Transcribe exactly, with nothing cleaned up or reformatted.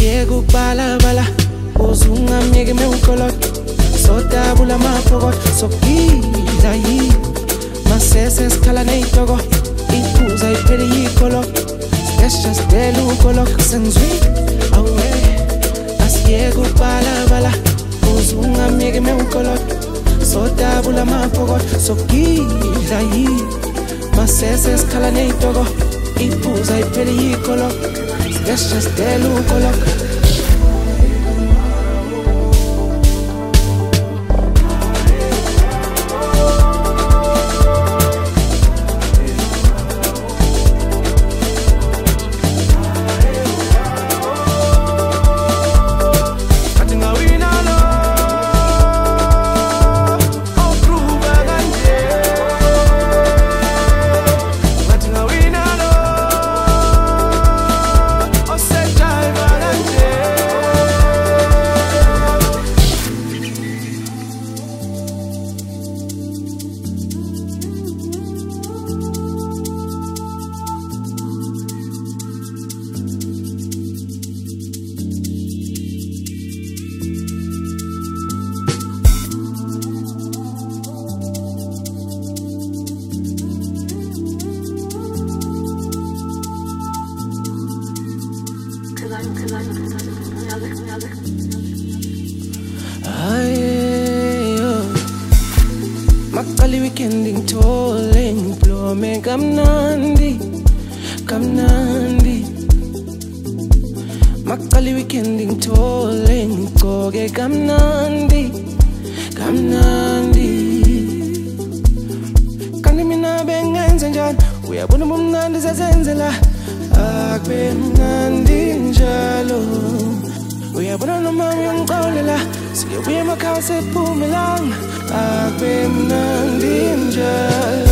Asiyeke ukubalabala uzungamyeke mewukoloda sodabula amaphokodo sokudla yini masese sikhala ney'toko iphuza iphele yikolo sesha sidela ukolo sengizwile awe asiyeke ukubalabala uzungamyeke mewukoloda sodabula amaphokodo sokudla yini masese sikhala ney'toko iphuza iphele yikolo sesha sidela ukolo. Makali weekending tolling blome kamnandi kamnandi Makali weekending tolling koge kamnandi kamnandi Kandi mina bengenze njani uyabona umnandi zazenzela akube mnandi njalo uyabona noma uyangixolela siyobuya emakhaya sephumelanga akube mnandi njalo